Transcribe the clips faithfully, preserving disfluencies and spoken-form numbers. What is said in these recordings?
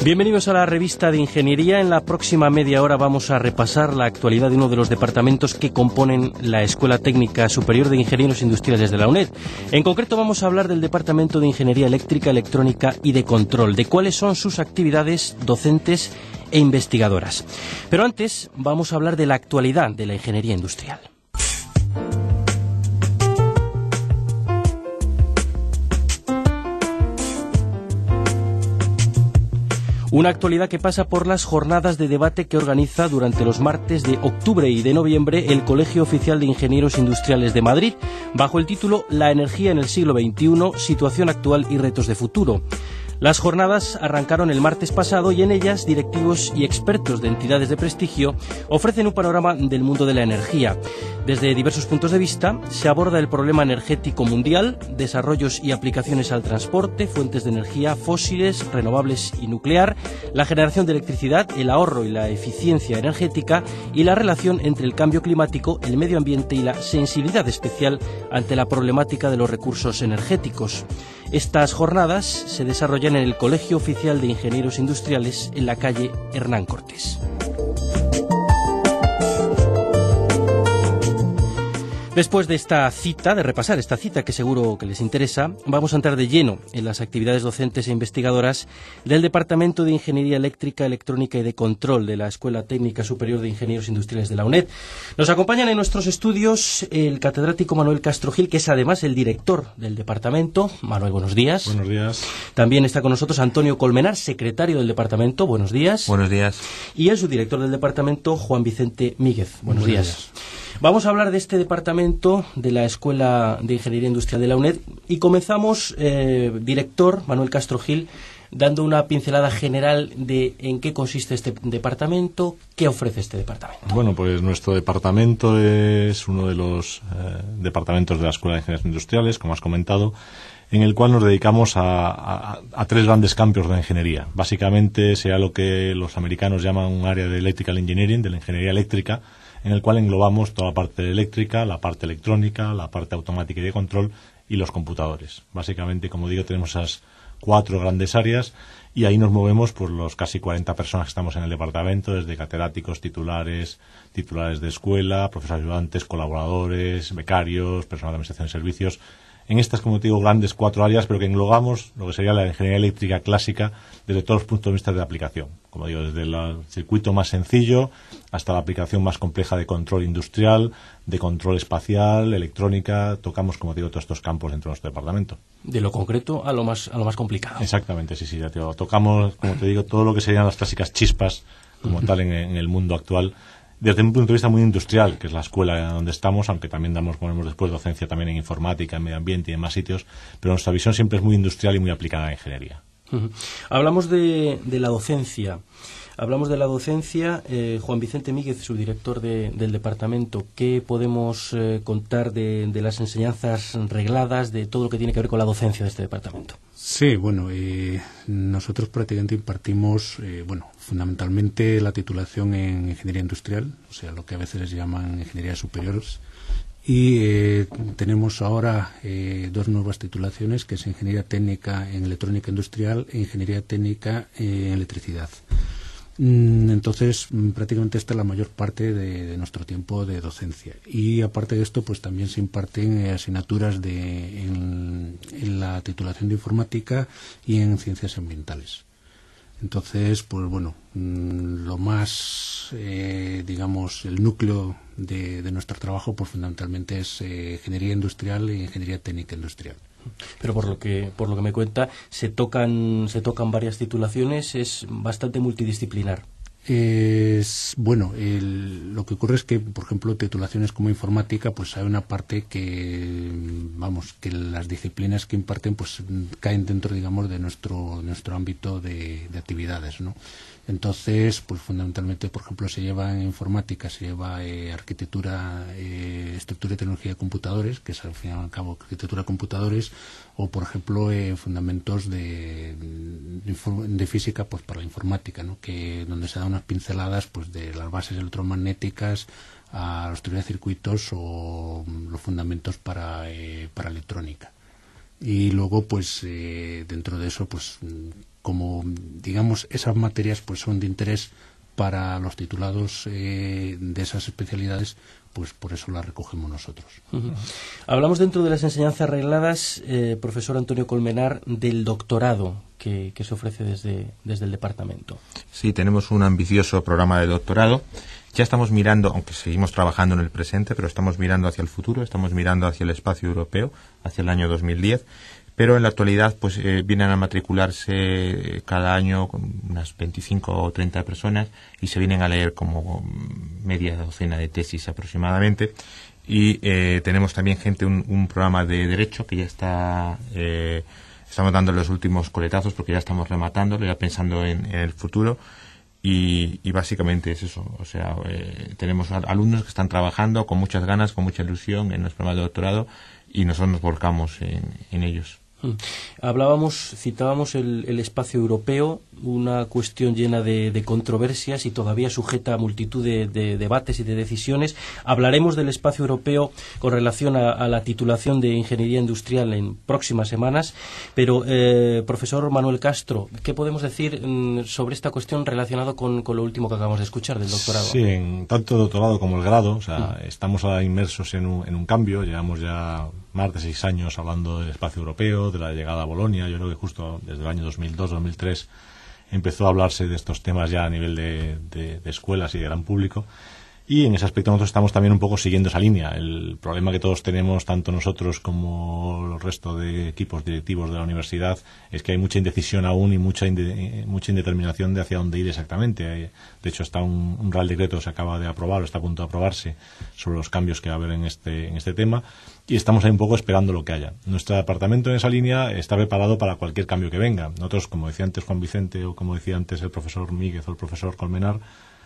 Bienvenidos a la revista de Ingeniería. En la próxima media hora vamos a repasar la actualidad de uno de los departamentos que componen la Escuela Técnica Superior de Ingenieros Industriales de la UNED. En concreto vamos a hablar del Departamento de Ingeniería Eléctrica, Electrónica y de Control, de cuáles son sus actividades docentes e investigadoras. Pero antes vamos a hablar de la actualidad de la ingeniería industrial. Una actualidad que pasa por las jornadas de debate que organiza durante los martes de octubre y de noviembre el Colegio Oficial de Ingenieros Industriales de Madrid, bajo el título La energía en el siglo veintiuno, situación actual y retos de futuro. Las jornadas arrancaron el martes pasado y en ellas directivos y expertos de entidades de prestigio ofrecen un panorama del mundo de la energía. Desde diversos puntos de vista se aborda el problema energético mundial, desarrollos y aplicaciones al transporte, fuentes de energía fósiles, renovables y nuclear, la generación de electricidad, el ahorro y la eficiencia energética y la relación entre el cambio climático, el medio ambiente y la sensibilidad especial ante la problemática de los recursos energéticos. Estas jornadas se desarrollan en el Colegio Oficial de Ingenieros Industriales en la calle Hernán Cortés. Después de esta cita, de repasar esta cita que seguro que les interesa, vamos a entrar de lleno en las actividades docentes e investigadoras del Departamento de Ingeniería Eléctrica, Electrónica y de Control de la Escuela Técnica Superior de Ingenieros Industriales de la UNED. Nos acompañan en nuestros estudios el catedrático Manuel Castro Gil, que es además el director del departamento. Manuel, buenos días. Buenos días. También está con nosotros Antonio Colmenar, secretario del departamento. Buenos días. Buenos días. Y el subdirector del departamento, Juan Vicente Míguez. Buenos, Buenos días. días. Vamos a hablar de este departamento de la Escuela de Ingeniería Industrial de la UNED y comenzamos, eh, director Manuel Castro Gil, dando una pincelada general de en qué consiste este departamento, qué ofrece este departamento. Bueno, pues nuestro departamento es uno de los eh, departamentos de la Escuela de Ingenieros Industriales, como has comentado, en el cual nos dedicamos a, a, a tres grandes campos de ingeniería. Básicamente sea lo que los americanos llaman un área de Electrical Engineering, de la ingeniería eléctrica, en el cual englobamos toda la parte eléctrica, la parte electrónica, la parte automática y de control y los computadores. Básicamente, como digo, tenemos esas cuatro grandes áreas y ahí nos movemos por los casi cuarenta personas que estamos en el departamento, desde catedráticos, titulares, titulares de escuela, profesores ayudantes, colaboradores, becarios, personal de administración de servicios. En estas, como te digo, grandes cuatro áreas, pero que englobamos lo que sería la ingeniería eléctrica clásica desde todos los puntos de vista de aplicación. Como digo, desde el circuito más sencillo hasta la aplicación más compleja de control industrial, de control espacial, electrónica. Tocamos, como te digo, todos estos campos dentro de nuestro departamento. De lo concreto a lo más a lo más complicado. Exactamente, sí, sí. Ya te digo, tocamos, como te digo, todo lo que serían las clásicas chispas, como tal, en, en el mundo actual, desde un punto de vista muy industrial, que es la escuela donde estamos, aunque también damos, ponemos después docencia también en informática, en medio ambiente y en más sitios, pero nuestra visión siempre es muy industrial y muy aplicada a la ingeniería. Uh-huh. Hablamos de, de la docencia. Hablamos de la docencia. Eh, Juan Vicente Míguez, subdirector de, del departamento, ¿qué podemos eh, contar de, de las enseñanzas regladas, de todo lo que tiene que ver con la docencia de este departamento? Sí, bueno, eh, nosotros prácticamente impartimos, eh, bueno, fundamentalmente la titulación en ingeniería industrial, o sea, lo que a veces les llaman ingenierías superiores, y eh, tenemos ahora eh, dos nuevas titulaciones, que es ingeniería técnica en electrónica industrial e ingeniería técnica en electricidad. Entonces, prácticamente esta es la mayor parte de, de nuestro tiempo de docencia. Y aparte de esto, pues también se imparten eh, asignaturas de, en, en la titulación de informática y en ciencias ambientales. Entonces, pues bueno, lo más, eh, digamos, el núcleo de, de nuestro trabajo, pues fundamentalmente es eh, ingeniería industrial e ingeniería técnica industrial. Pero por lo que por lo que me cuenta, se tocan se tocan varias titulaciones, es bastante multidisciplinar. Es, bueno, el, lo que ocurre es que, por ejemplo, titulaciones como informática, pues hay una parte que, vamos, que las disciplinas que imparten, pues caen dentro, digamos, de nuestro nuestro ámbito de, de actividades, ¿no? Entonces, pues fundamentalmente, por ejemplo, se lleva en informática, se lleva eh, arquitectura, eh, estructura y tecnología de computadores, que es al fin y al cabo arquitectura de computadores, o por ejemplo, eh, fundamentos de, de, de física, pues para la informática, ¿no? Que donde se da unas pinceladas, pues de las bases electromagnéticas a los teoría de circuitos o los fundamentos para eh, para electrónica. Y luego, pues eh, dentro de eso, pues como, digamos, esas materias pues son de interés para los titulados eh, de esas especialidades, pues por eso las recogemos nosotros. Uh-huh. Hablamos dentro de las enseñanzas regladas, eh, profesor Antonio Colmenar, del doctorado que, que se ofrece desde, desde el departamento. Sí, tenemos un ambicioso programa de doctorado. Ya estamos mirando, aunque seguimos trabajando en el presente, pero estamos mirando hacia el futuro, estamos mirando hacia el espacio europeo, hacia el año dos mil diez. Pero en la actualidad pues eh, vienen a matricularse cada año unas veinticinco o treinta personas y se vienen a leer como media docena de tesis aproximadamente. Y eh, tenemos también gente, un, un programa de Derecho que ya está, eh, estamos dando los últimos coletazos porque ya estamos rematándolo, ya pensando en, en el futuro. Y, y básicamente es eso, o sea, eh, tenemos alumnos que están trabajando con muchas ganas, con mucha ilusión en los programas de doctorado y nosotros nos volcamos en, en ellos. Hablábamos, citábamos el, el espacio europeo, una cuestión llena de, de controversias y todavía sujeta a multitud de, de debates y de decisiones. Hablaremos del espacio europeo con relación a, a la titulación de Ingeniería Industrial en próximas semanas, pero eh, profesor Manuel Castro, ¿qué podemos decir mm, sobre esta cuestión relacionada con, con lo último que acabamos de escuchar del doctorado? Sí, en tanto el doctorado como el grado, o sea, mm. estamos ahora inmersos en un, en un cambio, llevamos ya más de seis años hablando del espacio europeo, de la llegada a Bolonia. Yo creo que justo desde el año dos mil dos dos mil tres empezó a hablarse de estos temas ya a nivel de, de, de escuelas y de gran público, y en ese aspecto nosotros estamos también un poco siguiendo esa línea. El problema que todos tenemos, tanto nosotros como el resto de equipos directivos de la universidad, es que hay mucha indecisión aún y mucha inde, mucha indeterminación de hacia dónde ir exactamente. De hecho, está un, un Real Decreto se acaba de aprobar o está a punto de aprobarse sobre los cambios que va a haber en este, en este tema, y estamos ahí un poco esperando lo que haya. Nuestro departamento en esa línea está preparado para cualquier cambio que venga. Nosotros, como decía antes Juan Vicente o como decía antes el profesor Míguez o el profesor Colmenar,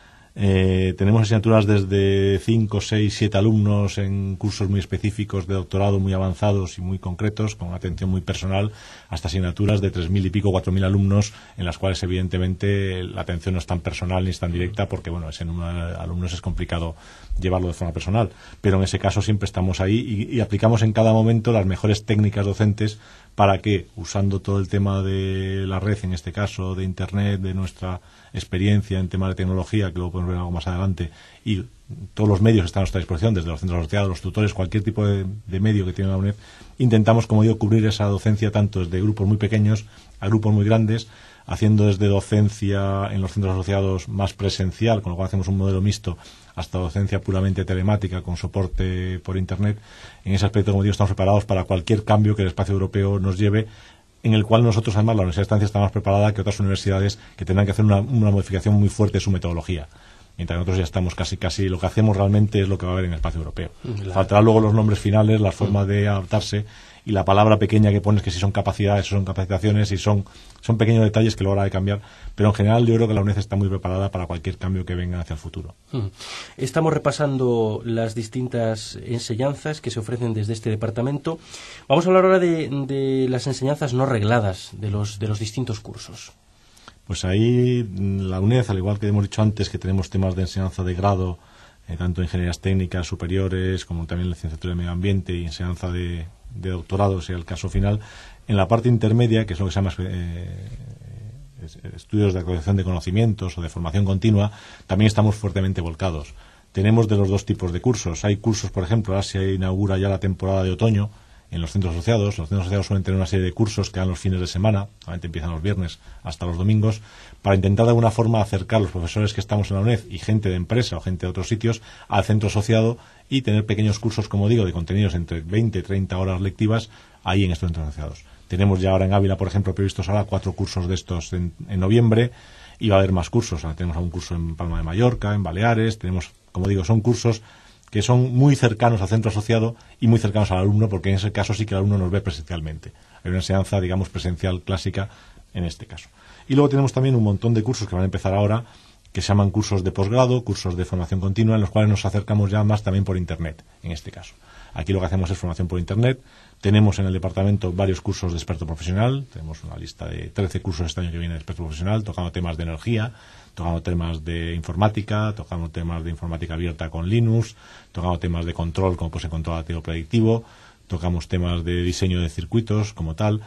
Eh, tenemos asignaturas desde cinco, seis, siete alumnos en cursos muy específicos de doctorado muy avanzados y muy concretos, con atención muy personal, hasta asignaturas de tres mil y pico, cuatro mil alumnos, en las cuales evidentemente la atención no es tan personal ni es tan directa, porque bueno, ese número de alumnos es complicado llevarlo de forma personal, pero en ese caso siempre estamos ahí y, y aplicamos en cada momento las mejores técnicas docentes para que, usando todo el tema de la red, en este caso de Internet, de nuestra experiencia en temas de tecnología, que luego podemos ver algo más adelante, y todos los medios que están a nuestra disposición, desde los centros asociados, los tutores, cualquier tipo de, de medio que tiene la UNED, intentamos, como digo, cubrir esa docencia tanto desde grupos muy pequeños a grupos muy grandes, haciendo desde docencia en los centros asociados más presencial, con lo cual hacemos un modelo mixto, hasta docencia puramente telemática con soporte por Internet. En ese aspecto, como digo, estamos preparados para cualquier cambio que el espacio europeo nos lleve, en el cual nosotros, además, la Universidad de Estancia está más preparada que otras universidades que tendrán que hacer una, una modificación muy fuerte de su metodología. Mientras nosotros ya estamos casi, casi, lo que hacemos realmente es lo que va a haber en el espacio europeo. Claro. Faltarán luego los nombres finales, la forma de adaptarse y la palabra pequeña que pones, que si son capacidades o son capacitaciones, si son, son pequeños detalles que luego habrá de cambiar. Pero en general yo creo que la UNED está muy preparada para cualquier cambio que venga hacia el futuro. Estamos repasando las distintas enseñanzas que se ofrecen desde este departamento. Vamos a hablar ahora de, de las enseñanzas no regladas de los, de los distintos cursos. Pues ahí la UNED, al igual que hemos dicho antes que tenemos temas de enseñanza de grado, eh, tanto ingenierías técnicas superiores como también licenciatura de medio ambiente y enseñanza de, de doctorado, sea el caso final, en la parte intermedia, que es lo que se llama eh, estudios de actualización de conocimientos o de formación continua, también estamos fuertemente volcados. Tenemos de los dos tipos de cursos. Hay cursos, por ejemplo, ahora se inaugura ya la temporada de otoño en los centros asociados. Los centros asociados suelen tener una serie de cursos que dan los fines de semana, normalmente empiezan los viernes hasta los domingos, para intentar de alguna forma acercar a los profesores que estamos en la UNED y gente de empresa o gente de otros sitios al centro asociado y tener pequeños cursos, como digo, de contenidos entre veinte y treinta horas lectivas ahí en estos centros asociados. Tenemos ya ahora en Ávila, por ejemplo, previstos ahora cuatro cursos de estos en, en noviembre, y va a haber más cursos. Ahora tenemos algún curso en Palma de Mallorca, en Baleares, tenemos, como digo, son cursos que son muy cercanos al centro asociado y muy cercanos al alumno, porque en ese caso sí que el alumno nos ve presencialmente. Hay una enseñanza, digamos, presencial clásica en este caso. Y luego tenemos también un montón de cursos que van a empezar ahora, que se llaman cursos de posgrado, cursos de formación continua, en los cuales nos acercamos ya más también por Internet, en este caso. Aquí lo que hacemos es formación por Internet. Tenemos en el departamento varios cursos de experto profesional. Tenemos una lista de trece cursos este año que viene de experto profesional, tocando temas de energía, tocando temas de informática, tocando temas de informática abierta con Linux, tocando temas de control, como puede ser control activo predictivo, tocamos temas de diseño de circuitos como tal.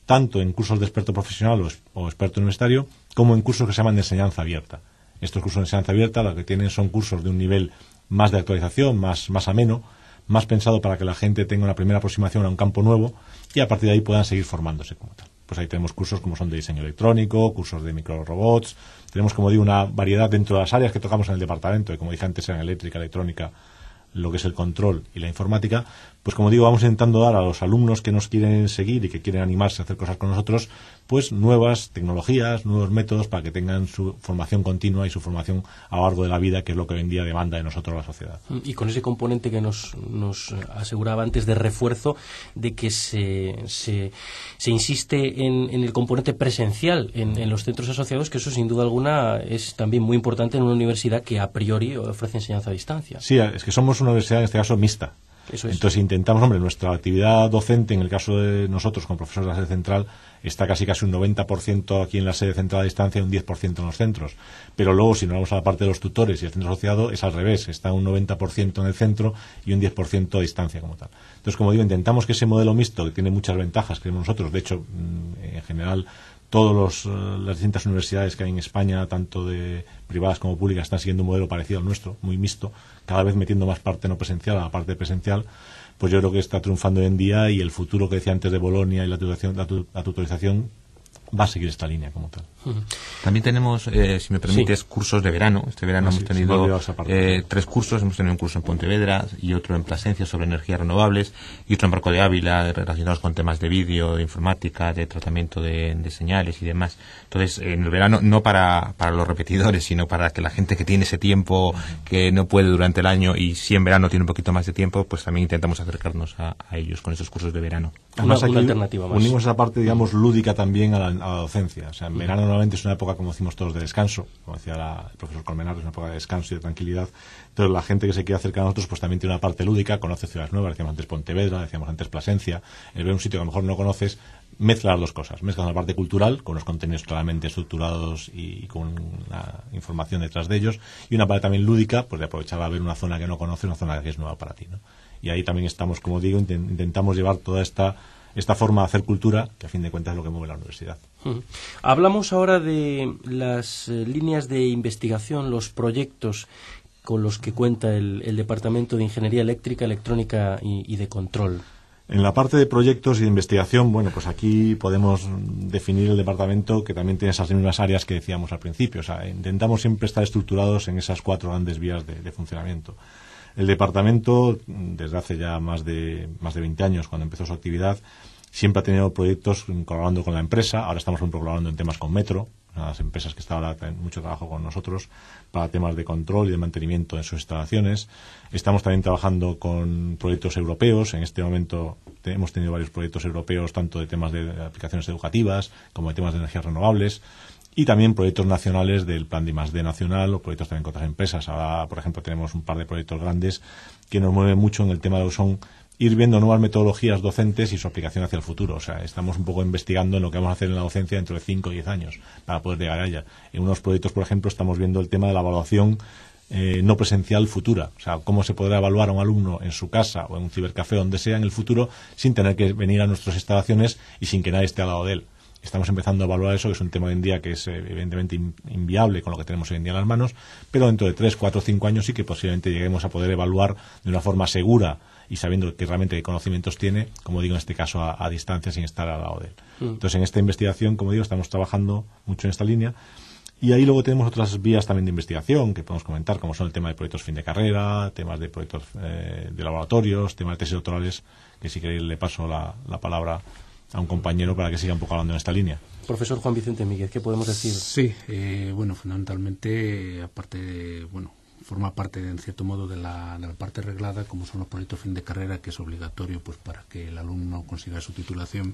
tanto en cursos de experto profesional o, o experto universitario, como en cursos que se llaman de enseñanza abierta. Estos cursos de enseñanza abierta lo que tienen son cursos de un nivel más de actualización, más, más ameno, más pensado para que la gente tenga una primera aproximación a un campo nuevo y a partir de ahí puedan seguir formándose como tal. Pues ahí tenemos cursos como son de diseño electrónico, cursos de microrobots, tenemos, como digo, una variedad dentro de las áreas que tocamos en el departamento, y como dije antes, en eléctrica, electrónica, lo que es el control y la informática. Pues como digo, vamos intentando dar a los alumnos que nos quieren seguir y que quieren animarse a hacer cosas con nosotros, pues nuevas tecnologías, nuevos métodos para que tengan su formación continua y su formación a lo largo de la vida, que es lo que hoy en día demanda de nosotros la sociedad. Y con ese componente que nos, nos aseguraba antes de refuerzo, de que se, se, se insiste en, en el componente presencial en, en los centros asociados, que eso sin duda alguna es también muy importante en una universidad que a priori ofrece enseñanza a distancia. Sí, es que somos una universidad en este caso mixta. Eso es. Entonces intentamos, hombre, nuestra actividad docente, en el caso de nosotros como profesores de la sede central, está casi casi un noventa por ciento aquí en la sede central a distancia y un diez por ciento en los centros. Pero luego, si nos vamos a la parte de los tutores y el centro asociado, es al revés, está un noventa por ciento en el centro y un diez por ciento a distancia como tal. Entonces, como digo, intentamos que ese modelo mixto, que tiene muchas ventajas, creemos nosotros, de hecho, en general, todas las distintas universidades que hay en España, tanto de privadas como públicas, están siguiendo un modelo parecido al nuestro, muy mixto, cada vez metiendo más parte no presencial a la parte presencial. Pues yo creo que está triunfando hoy en día, y el futuro que decía antes de Bolonia y la tutorización, la, tu, la tutorización va a seguir esta línea como tal. También tenemos, eh, si me permites, sí. cursos de verano. Este verano ah, hemos sí, tenido eh, tres cursos. Hemos tenido un curso en Pontevedra y otro en Plasencia sobre energías renovables, y otro en Barco de Ávila relacionados con temas de vídeo, de informática, de tratamiento de, de señales y demás. Entonces, en el verano, no para, para los repetidores, sino para que la gente que tiene ese tiempo, que no puede durante el año, y si en verano tiene un poquito más de tiempo, pues también intentamos acercarnos a, a ellos con esos cursos de verano. Además, una, una aquí alternativa más. Unimos esa parte, digamos, lúdica también a la, a la docencia. O sea, en verano normalmente es una época, como decimos todos, de descanso. Como decía la, el profesor Colmenar, es una época de descanso y de tranquilidad. Entonces, la gente que se quiere acercar a nosotros, pues también tiene una parte lúdica, conoce ciudades nuevas, decíamos antes Pontevedra, decíamos antes Plasencia. El ver un sitio que a lo mejor no conoces, mezcla las dos cosas. Mezcla la parte cultural, con unos contenidos claramente estructurados y, y con una información detrás de ellos, y una parte también lúdica, pues de aprovechar a ver una zona que no conoces, una zona que es nueva para ti, ¿no? Y ahí también estamos, como digo, intent- intentamos llevar toda esta esta forma de hacer cultura, que a fin de cuentas es lo que mueve la universidad. Uh-huh. Hablamos ahora de las eh, líneas de investigación, los proyectos con los que cuenta el, el Departamento de Ingeniería Eléctrica, Electrónica y, y de Control. En la parte de proyectos y de investigación, bueno, pues aquí podemos definir el departamento, que también tiene esas mismas áreas que decíamos al principio. O sea, intentamos siempre estar estructurados en esas cuatro grandes vías de, de funcionamiento. El departamento, desde hace ya más de más de veinte años, cuando empezó su actividad, siempre ha tenido proyectos colaborando con la empresa. Ahora estamos colaborando en temas con Metro, las empresas que están ahora en mucho trabajo con nosotros para temas de control y de mantenimiento en sus instalaciones. Estamos también trabajando con proyectos europeos. En este momento hemos tenido varios proyectos europeos, tanto de temas de aplicaciones educativas como de temas de energías renovables. Y también proyectos nacionales del Plan de I más D nacional, o proyectos también con otras empresas. Ahora, por ejemplo, tenemos un par de proyectos grandes que nos mueven mucho en el tema de lo que son ir viendo nuevas metodologías docentes y su aplicación hacia el futuro. O sea, estamos un poco investigando en lo que vamos a hacer en la docencia dentro de cinco o diez años para poder llegar a ella. En unos proyectos, por ejemplo, estamos viendo el tema de la evaluación eh, no presencial futura. O sea, cómo se podrá evaluar a un alumno en su casa o en un cibercafé, donde sea, en el futuro, sin tener que venir a nuestras instalaciones y sin que nadie esté al lado de él. Estamos empezando a evaluar eso, que es un tema hoy en día que es eh, evidentemente in, inviable con lo que tenemos hoy en día en las manos, pero dentro de tres, cuatro, cinco años sí que posiblemente lleguemos a poder evaluar de una forma segura y sabiendo que realmente qué conocimientos tiene, como digo, en este caso a, a distancia, sin estar al lado de él. Mm. Entonces, en esta investigación, como digo, estamos trabajando mucho en esta línea. Y ahí luego tenemos otras vías también de investigación que podemos comentar, como son el tema de proyectos fin de carrera, temas de proyectos eh, de laboratorios, temas de tesis doctorales, que si queréis le paso la, la palabra a un compañero para que siga un poco hablando en esta línea. Profesor Juan Vicente Míguez, ¿qué podemos decir? Sí, eh, bueno, fundamentalmente, aparte de, bueno, forma parte, en cierto modo, de la, de la parte reglada, como son los proyectos fin de carrera, que es obligatorio pues para que el alumno consiga su titulación,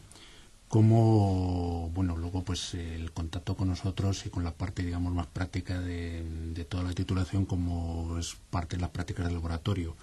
como, bueno, luego pues el contacto con nosotros y con la parte, digamos, más práctica de, de toda la titulación, como es parte de las prácticas del laboratorio,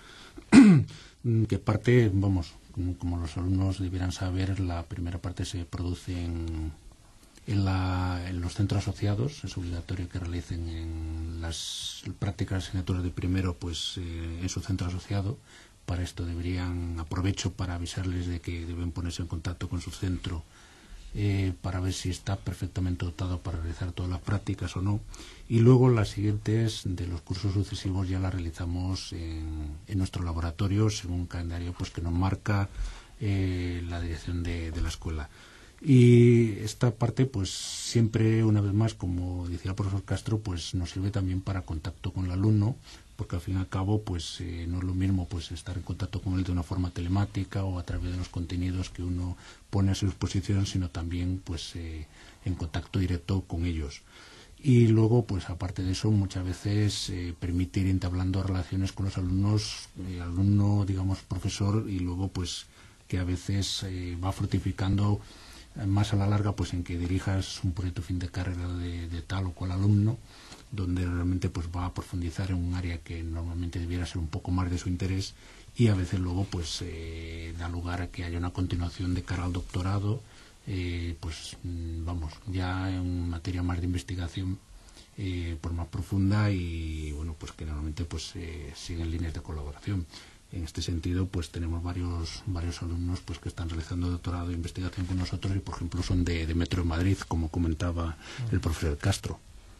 que parte, vamos, como los alumnos debieran saber, la primera parte se produce en, en, la, en los centros asociados. Es obligatorio que realicen en las prácticas asignaturas de primero pues eh, en su centro asociado. Para esto deberían, aprovecho para avisarles de que deben ponerse en contacto con su centro eh, para ver si está perfectamente dotado para realizar todas las prácticas o no. Y luego las siguientes de los cursos sucesivos ya las realizamos en, en nuestro laboratorio según un calendario pues que nos marca eh, la dirección de, de la escuela. Y esta parte, pues siempre, una vez más, como decía el profesor Castro, pues nos sirve también para contacto con el alumno, porque al fin y al cabo, pues eh, no es lo mismo pues estar en contacto con él de una forma telemática o a través de los contenidos que uno pone a su disposición, sino también pues eh, en contacto directo con ellos. Y luego, pues aparte de eso, muchas veces eh, permite ir entablando relaciones con los alumnos, eh, alumno, digamos, profesor, y luego pues que a veces eh, va fructificando más a la larga pues en que dirijas un proyecto fin de carrera de, de tal o cual alumno, donde realmente pues va a profundizar en un área que normalmente debiera ser un poco más de su interés, y a veces luego pues eh, da lugar a que haya una continuación de cara al doctorado, eh, pues vamos, ya en materia más de investigación eh, pues más profunda, y bueno, pues que normalmente pues eh, siguen líneas de colaboración. En este sentido, pues tenemos varios varios alumnos pues que están realizando doctorado de investigación con nosotros y, por ejemplo, son de, de Metro de Madrid, como comentaba el profesor Castro.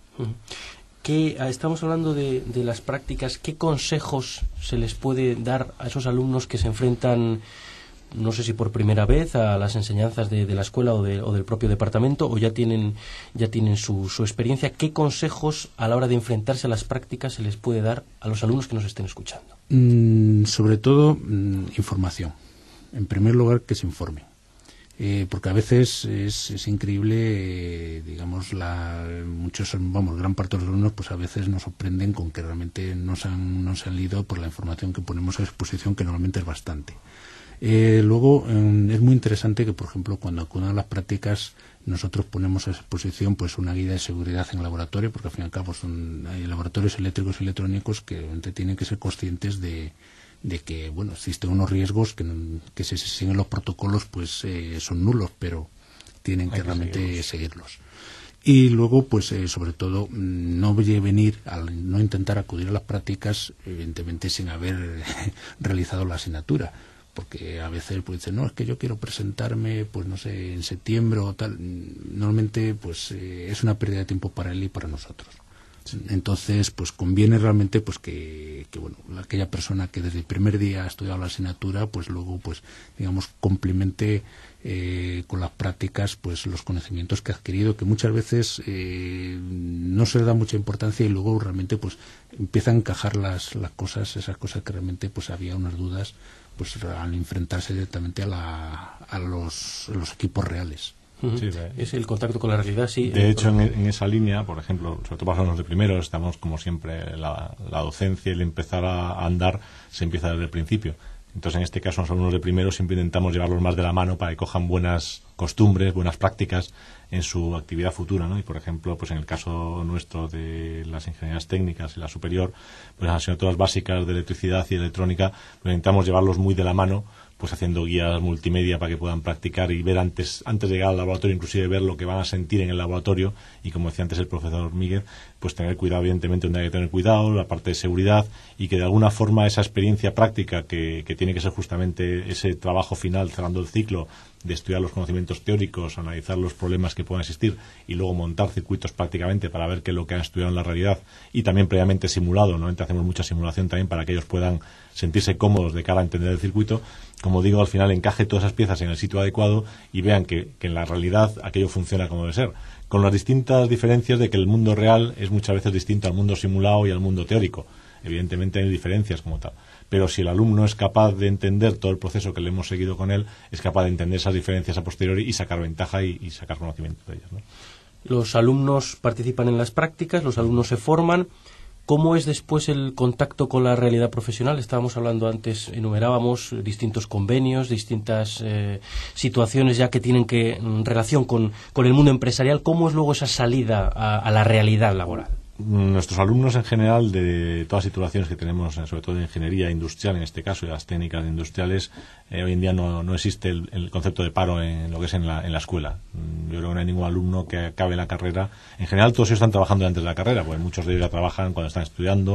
¿Qué, estamos hablando de, de las prácticas. ¿Qué consejos se les puede dar a esos alumnos que se enfrentan, no sé si por primera vez, a las enseñanzas de, de la escuela o, de, o del propio departamento, o ya tienen ya tienen su, su experiencia? ¿Qué consejos a la hora de enfrentarse a las prácticas se les puede dar a los alumnos que nos estén escuchando? Mm, sobre todo, mm, información. En primer lugar, que se informen. Eh, porque a veces es, es increíble, eh, digamos, la, muchos, vamos, gran parte de los alumnos, pues a veces nos sorprenden con que realmente no se han, no se han leído por la información que ponemos a disposición, que normalmente es bastante. Eh, luego, eh, es muy interesante que, por ejemplo, cuando acudan a las prácticas, nosotros ponemos a disposición pues una guía de seguridad en el laboratorio, porque al fin y al cabo son hay laboratorios eléctricos y electrónicos que realmente tienen que ser conscientes de, de que, bueno, existen unos riesgos que, que si se siguen los protocolos pues eh, son nulos, pero tienen que, que realmente seguirlos. seguirlos. Y luego, pues eh, sobre todo, no venir, al no intentar acudir a las prácticas, evidentemente sin haber realizado la asignatura. Porque a veces pues dicen, no, es que yo quiero presentarme, pues no sé, en septiembre o tal. Normalmente pues eh, es una pérdida de tiempo para él y para nosotros. Sí. Entonces pues conviene realmente pues que, que bueno, aquella persona que desde el primer día ha estudiado la asignatura, pues luego pues digamos complemente eh, con las prácticas pues los conocimientos que ha adquirido, que muchas veces eh, no se le da mucha importancia, y luego realmente pues empiezan a encajar las, las cosas, esas cosas que realmente pues había unas dudas pues al enfrentarse directamente a, la, a, los, a los equipos reales. Uh-huh. Sí, es el contacto con la realidad, sí. De hecho, en, en esa línea, por ejemplo, sobre todo para los de primero, estamos como siempre, la, la docencia y el empezar a andar se empieza desde el principio. Entonces, en este caso, los alumnos de primero siempre intentamos llevarlos más de la mano para que cojan buenas costumbres, buenas prácticas en su actividad futura, ¿no? Y, por ejemplo, pues en el caso nuestro de las ingenierías técnicas y la superior, pues las asignaturas básicas de electricidad y electrónica, pues intentamos llevarlos muy de la mano, pues haciendo guías multimedia para que puedan practicar y ver antes antes de llegar al laboratorio, inclusive ver lo que van a sentir en el laboratorio, y como decía antes el profesor Miguel, pues tener cuidado, evidentemente donde hay que tener cuidado, la parte de seguridad, y que de alguna forma esa experiencia práctica que, que tiene que ser justamente ese trabajo final cerrando el ciclo de estudiar los conocimientos teóricos, analizar los problemas que puedan existir y luego montar circuitos prácticamente para ver qué es lo que han estudiado en la realidad, y también previamente simulado. Normalmente hacemos mucha simulación también para que ellos puedan sentirse cómodos de cara a entender el circuito. Como digo, al final encaje todas esas piezas en el sitio adecuado y vean que, que en la realidad aquello funciona como debe ser, con las distintas diferencias de que el mundo real es muchas veces distinto al mundo simulado y al mundo teórico. Evidentemente hay diferencias como tal, pero si el alumno es capaz de entender todo el proceso que le hemos seguido con él, es capaz de entender esas diferencias a posteriori y sacar ventaja y, y sacar conocimiento de ellas, ¿no? Los alumnos participan en las prácticas, los alumnos se forman. ¿Cómo es después el contacto con la realidad profesional? Estábamos hablando antes, enumerábamos distintos convenios, distintas eh, situaciones ya que tienen que en relación con, con el mundo empresarial. ¿Cómo es luego esa salida a, a la realidad laboral? Nuestros alumnos en general, de todas las titulaciones que tenemos, sobre todo de ingeniería industrial en este caso, y las técnicas industriales, eh, hoy en día no, no existe el, el concepto de paro en lo que es en la, en la escuela. Yo creo que no hay ningún alumno que acabe la carrera. En general todos ellos están trabajando antes de la carrera, porque muchos de ellos ya trabajan cuando están estudiando,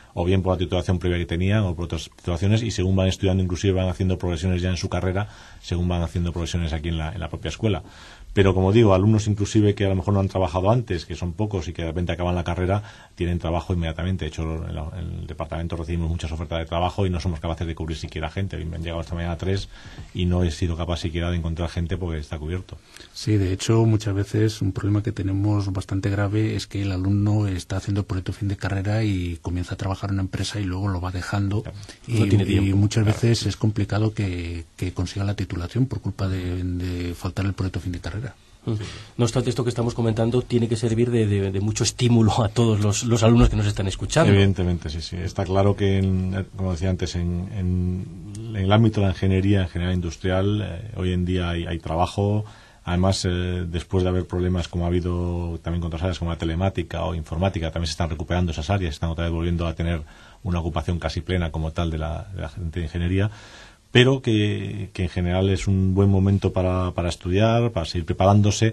o bien por la titulación previa que tenían o por otras titulaciones, y según van estudiando inclusive van haciendo progresiones ya en su carrera, según van haciendo progresiones aquí en la, en la propia escuela. Pero como digo, alumnos inclusive que a lo mejor no han trabajado antes, que son pocos y que de repente acaban la carrera, tienen trabajo inmediatamente. De hecho, en, la, en el departamento recibimos muchas ofertas de trabajo y no somos capaces de cubrir siquiera gente. Me han llegado esta mañana tres y no he sido capaz siquiera de encontrar gente porque está cubierto. Sí, de hecho, muchas veces un problema que tenemos bastante grave es que el alumno está haciendo el proyecto fin de carrera y comienza a trabajar en una empresa y luego lo va dejando. Claro. Y, no tiene tiempo, y muchas claro. veces es complicado que, que consiga la titulación por culpa de, de faltar el proyecto fin de carrera. Sí. No obstante, esto que estamos comentando tiene que servir de, de, de mucho estímulo a todos los, los alumnos que nos están escuchando. Evidentemente, sí, sí. Está claro que, en, como decía antes, en, en, en el ámbito de la ingeniería, en general industrial, eh, hoy en día hay, hay trabajo. Además, eh, después de haber problemas como ha habido también con otras áreas como la telemática o informática, también se están recuperando esas áreas, están otra vez volviendo a tener una ocupación casi plena como tal de la, de la gente de ingeniería. Pero que, que en general es un buen momento para, para estudiar, para seguir preparándose,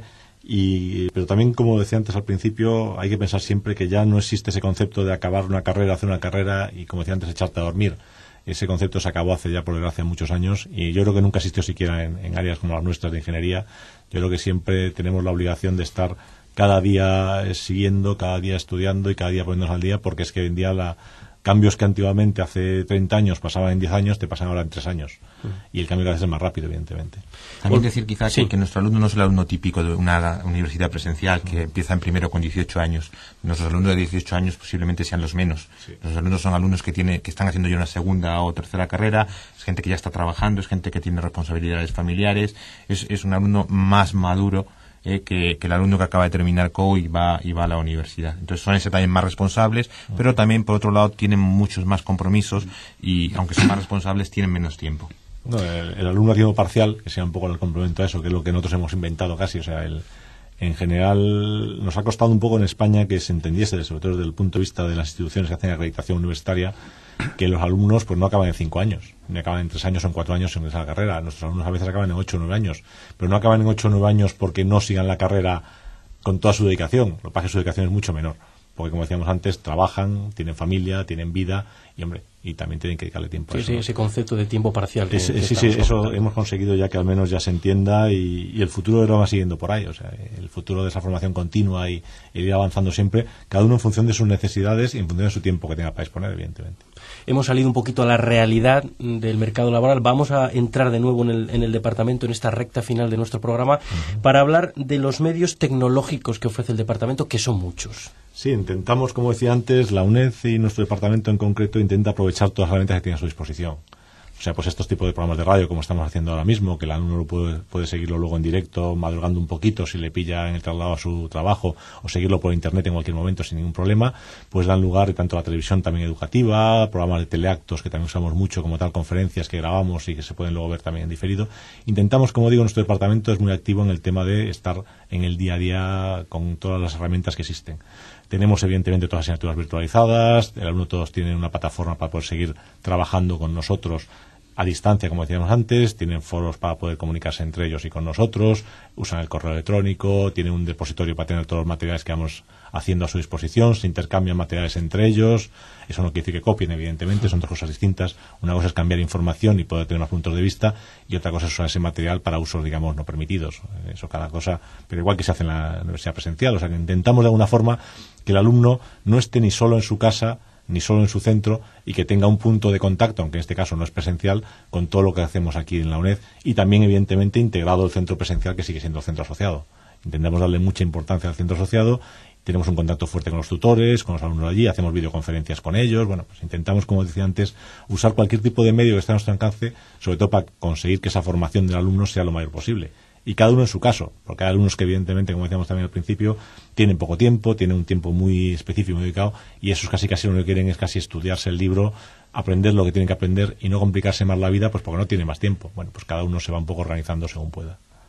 y, pero también, como decía antes al principio, hay que pensar siempre que ya no existe ese concepto de acabar una carrera, hacer una carrera y, como decía antes, echarte a dormir. Ese concepto se acabó hace ya, por desgracia, muchos años, y yo creo que nunca existió siquiera en, en áreas como las nuestras de ingeniería. Yo creo que siempre tenemos la obligación de estar cada día siguiendo, cada día estudiando y cada día poniéndonos al día, porque es que hoy en día la cambios que antiguamente hace treinta años pasaban en diez años, te pasan ahora en tres años. Uh-huh. Y el cambio cada vez es más rápido, evidentemente. También decir quizás sí. que, que nuestro alumno no es el alumno típico de una universidad presencial que uh-huh. empieza en primero con dieciocho años. Nuestros alumnos de dieciocho años posiblemente sean los menos. Sí. Nuestros alumnos son alumnos que tiene, que están haciendo ya una segunda o tercera carrera, es gente que ya está trabajando, es gente que tiene responsabilidades familiares, es, es un alumno más maduro Eh, que, que el alumno que acaba de terminar C O U y va, y va a la universidad. Entonces son ese también más responsables, pero también por otro lado tienen muchos más compromisos y aunque son más responsables tienen menos tiempo. No, el, el alumno a tiempo parcial, que sea un poco el complemento a eso, que es lo que nosotros hemos inventado casi, o sea, el, en general nos ha costado un poco en España que se entendiese, sobre todo desde el punto de vista de las instituciones que hacen acreditación universitaria, que los alumnos pues no acaban en cinco años, ni acaban en tres años o en cuatro años en esa carrera. Nuestros alumnos a veces acaban en ocho o nueve años, pero no acaban en ocho o nueve años porque no sigan la carrera con toda su dedicación. Lo que pasa es que su dedicación es mucho menor, porque como decíamos antes, trabajan, tienen familia, tienen vida y, hombre, y también tienen que dedicarle tiempo sí, a eso. Sí, ¿no? ese concepto de tiempo parcial. Que, es, que sí, sí, eso hemos conseguido ya que al menos ya se entienda y, y el futuro lo va siguiendo por ahí. O sea, el futuro de esa formación continua y, y ir avanzando siempre, cada uno en función de sus necesidades y en función de su tiempo que tenga para disponer, evidentemente. Hemos salido un poquito a la realidad del mercado laboral. Vamos a entrar de nuevo en el, en el departamento, en esta recta final de nuestro programa, uh-huh. para hablar de los medios tecnológicos que ofrece el departamento, que son muchos. Sí, intentamos, como decía antes, la UNED y nuestro departamento en concreto intenta aprovechar todas las herramientas que tiene a su disposición. O sea, pues estos tipos de programas de radio como estamos haciendo ahora mismo, que el alumno puede, puede seguirlo luego en directo, madrugando un poquito si le pilla en el traslado a su trabajo, o seguirlo por internet en cualquier momento sin ningún problema, pues dan lugar tanto a la televisión también educativa, programas de teleactos que también usamos mucho como tal, conferencias que grabamos y que se pueden luego ver también en diferido. Intentamos, como digo, nuestro departamento es muy activo en el tema de estar en el día a día con todas las herramientas que existen. Tenemos, evidentemente, todas las asignaturas virtualizadas, el alumno todos tienen una plataforma para poder seguir trabajando con nosotros a distancia, como decíamos antes, tienen foros para poder comunicarse entre ellos y con nosotros, usan el correo electrónico, tienen un depositorio para tener todos los materiales que vamos haciendo a su disposición, se intercambian materiales entre ellos. Eso no quiere decir que copien, evidentemente, son dos cosas distintas. Una cosa es cambiar información y poder tener unos puntos de vista, y otra cosa es usar ese material para usos, digamos, no permitidos. Eso cada cosa, pero igual que se hace en la universidad presencial. O sea, que intentamos de alguna forma que el alumno no esté ni solo en su casa, ni solo en su centro, y que tenga un punto de contacto, aunque en este caso no es presencial, con todo lo que hacemos aquí en la UNED, y también, evidentemente, integrado el centro presencial, que sigue siendo el centro asociado. Intentamos darle mucha importancia al centro asociado, tenemos un contacto fuerte con los tutores, con los alumnos allí, hacemos videoconferencias con ellos. Bueno, pues intentamos, como decía antes, usar cualquier tipo de medio que esté a nuestro alcance, sobre todo para conseguir que esa formación del alumno sea lo mayor posible. Y cada uno en su caso, porque hay alumnos que, evidentemente, como decíamos también al principio, tienen poco tiempo, tienen un tiempo muy específico, muy dedicado, y esos casi casi lo que quieren es casi estudiarse el libro, aprender lo que tienen que aprender y no complicarse más la vida, pues porque no tienen más tiempo. Bueno, pues cada uno se va un poco organizando según pueda.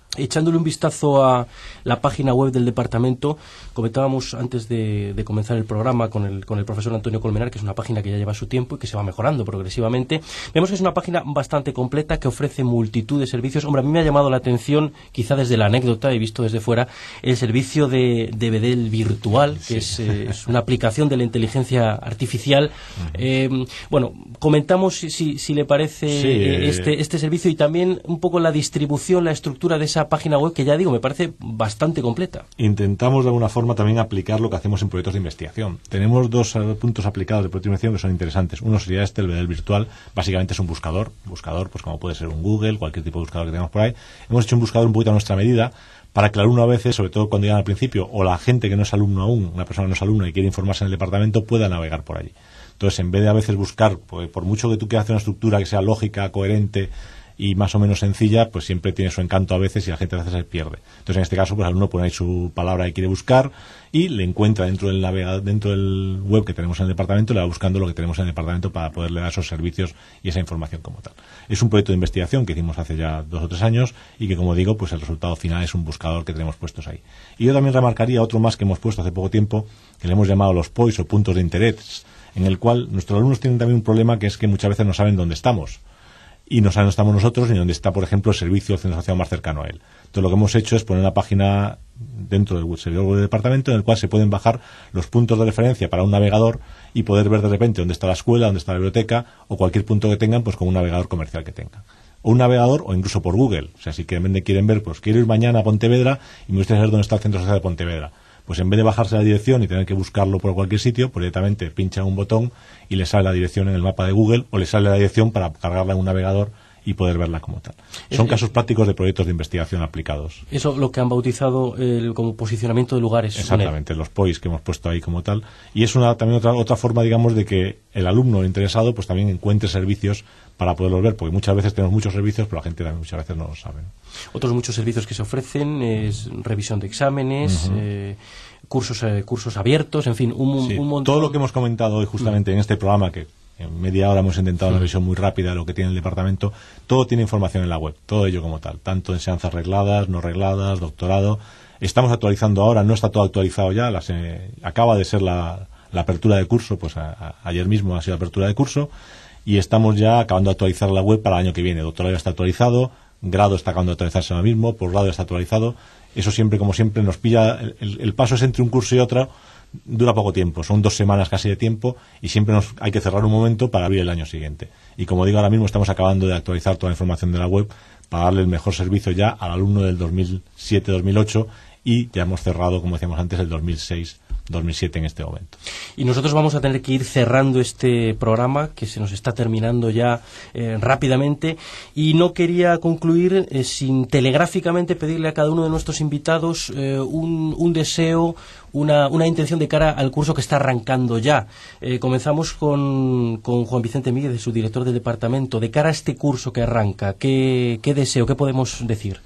Echándole un vistazo a la página web del departamento, comentábamos antes de, de comenzar el programa con el, con el profesor Antonio Colmenar, que es una página que ya lleva su tiempo y que se va mejorando progresivamente. Vemos que es una página bastante completa, que ofrece multitud de servicios. Hombre, a mí me ha llamado la atención, quizá desde la anécdota, he visto desde fuera, el servicio de, de Bedel virtual, que sí. es, eh, es una aplicación de la inteligencia artificial. Uh-huh. Eh, bueno, comentamos si, si, si le parece sí, eh, este, este servicio y también un poco la distribución, la estructura de esa página web, que ya digo, me parece bastante completa. Intentamos de alguna forma también aplicar lo que hacemos en proyectos de investigación. Tenemos dos uh, puntos aplicados de proyectos de investigación que son interesantes. Uno sería este, el Bedel virtual. Básicamente es un buscador, buscador pues como puede ser un Google, cualquier tipo de buscador que tengamos por ahí. Hemos hecho un buscador un poquito a nuestra medida, para que el alumno a veces, sobre todo cuando llegan al principio, o la gente que no es alumno aún, una persona que no es alumno y quiere informarse en el departamento, pueda navegar por allí. Entonces, en vez de a veces buscar, pues, por mucho que tú quieras hacer una estructura que sea lógica, coherente y más o menos sencilla, pues siempre tiene su encanto a veces y la gente a veces se pierde. Entonces, en este caso, pues el alumno pone ahí su palabra que quiere buscar y le encuentra dentro del navegador, dentro del web que tenemos en el departamento, le va buscando lo que tenemos en el departamento para poderle dar esos servicios y esa información como tal. Es un proyecto de investigación que hicimos hace ya dos o tres años y que, como digo, pues el resultado final es un buscador que tenemos puestos ahí. Y yo también remarcaría otro más que hemos puesto hace poco tiempo, que le hemos llamado los P O Is o puntos de interés, en el cual nuestros alumnos tienen también un problema, que es que muchas veces no saben dónde estamos. Y no saben dónde estamos nosotros ni dónde está, por ejemplo, el servicio o centro social más cercano a él. Entonces, lo que hemos hecho es poner una página dentro del servidor web del departamento en el cual se pueden bajar los puntos de referencia para un navegador y poder ver de repente dónde está la escuela, dónde está la biblioteca o cualquier punto que tengan, pues con un navegador comercial que tengan. O un navegador o incluso por Google. O sea, si quieren, quieren ver, pues quiero ir mañana a Pontevedra y me gustaría saber dónde está el centro social de Pontevedra. Pues en vez de bajarse la dirección y tener que buscarlo por cualquier sitio, pues directamente pinchan un botón y le sale la dirección en el mapa de Google o le sale la dirección para cargarla en un navegador y poder verla como tal. Son es, casos prácticos de proyectos de investigación aplicados. Eso lo que han bautizado el, como posicionamiento de lugares. Exactamente, los P O Is que hemos puesto ahí como tal. Y es una también otra otra forma, digamos, de que el alumno interesado pues también encuentre servicios para poderlos ver, porque muchas veces tenemos muchos servicios, pero la gente también muchas veces no lo sabe. Otros muchos servicios que se ofrecen es revisión de exámenes, uh-huh. eh, cursos eh, cursos abiertos, en fin, un, sí, un montón. Todo lo que hemos comentado hoy justamente uh-huh. en este programa, que en media hora hemos intentado una revisión muy rápida de lo que tiene el departamento, todo tiene información en la web, todo ello como tal, tanto enseñanzas regladas, no regladas, doctorado. Estamos actualizando ahora, no está todo actualizado ya, las, eh, acaba de ser la, la apertura de curso, pues a, a, ayer mismo ha sido la apertura de curso, y estamos ya acabando de actualizar la web para el año que viene. Doctorado ya está actualizado, grado está acabando de actualizarse ahora mismo, posgrado ya está actualizado. Eso siempre, como siempre, nos pilla, el, el, el paso es entre un curso y otro, dura poco tiempo, son dos semanas casi de tiempo y siempre nos hay que cerrar un momento para abrir el año siguiente. Y como digo, ahora mismo estamos acabando de actualizar toda la información de la web para darle el mejor servicio ya al alumno del dos mil siete dos mil ocho y ya hemos cerrado, como decíamos antes, el dos mil seis dos mil siete en este momento. Y nosotros vamos a tener que ir cerrando este programa, que se nos está terminando ya eh, rápidamente, y no quería concluir eh, sin telegráficamente pedirle a cada uno de nuestros invitados eh, un, un deseo, una, una intención de cara al curso que está arrancando ya. Eh, comenzamos con, con Juan Vicente Míguez, su director del departamento. De cara a este curso que arranca, ¿qué, qué deseo, qué podemos decir?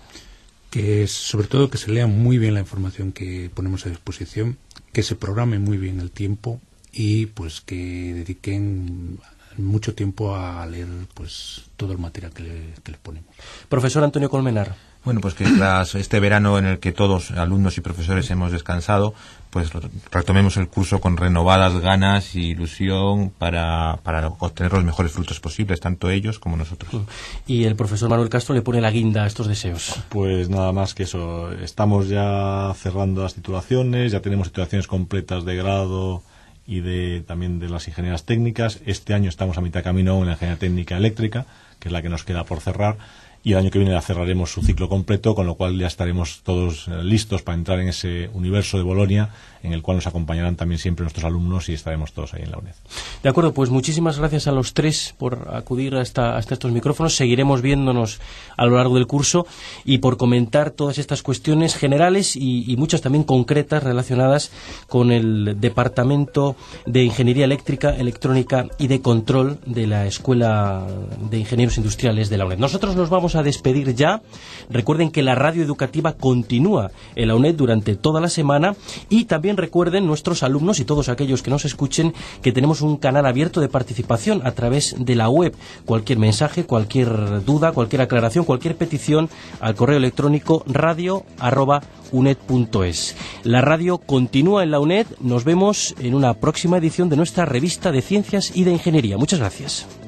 Que sobre todo que se lea muy bien la información que ponemos a disposición, que se programe muy bien el tiempo y pues que dediquen mucho tiempo a leer pues todo el material que le, que le ponemos. Profesor Antonio Colmenar. Bueno, pues que tras este verano en el que todos, alumnos y profesores, hemos descansado, pues retomemos el curso con renovadas ganas y ilusión para, para obtener los mejores frutos posibles, tanto ellos como nosotros. Y el profesor Manuel Castro le pone la guinda a estos deseos. Pues nada más que eso. Estamos ya cerrando las titulaciones, ya tenemos titulaciones completas de grado y de también de las ingenierías técnicas. Este año estamos a mitad camino en la ingeniería técnica eléctrica, que es la que nos queda por cerrar. Y el año que viene ya cerraremos su ciclo completo, con lo cual ya estaremos todos eh, listos para entrar en ese universo de Bolonia, en el cual nos acompañarán también siempre nuestros alumnos y estaremos todos ahí en la UNED. De acuerdo, pues muchísimas gracias a los tres por acudir hasta, hasta estos micrófonos. Seguiremos viéndonos a lo largo del curso y por comentar todas estas cuestiones generales y, y muchas también concretas relacionadas con el Departamento de Ingeniería Eléctrica, Electrónica y de Control de la Escuela de Ingenieros Industriales de la UNED. Nosotros nos vamos vamos a despedir ya. Recuerden que la radio educativa continúa en la UNED durante toda la semana, y también recuerden nuestros alumnos y todos aquellos que nos escuchen que tenemos un canal abierto de participación a través de la web. Cualquier mensaje, cualquier duda, cualquier aclaración, cualquier petición al correo electrónico radio arroba uned punto es. La radio continúa en la UNED. Nos vemos en una próxima edición de nuestra revista de Ciencias y de Ingeniería. Muchas gracias.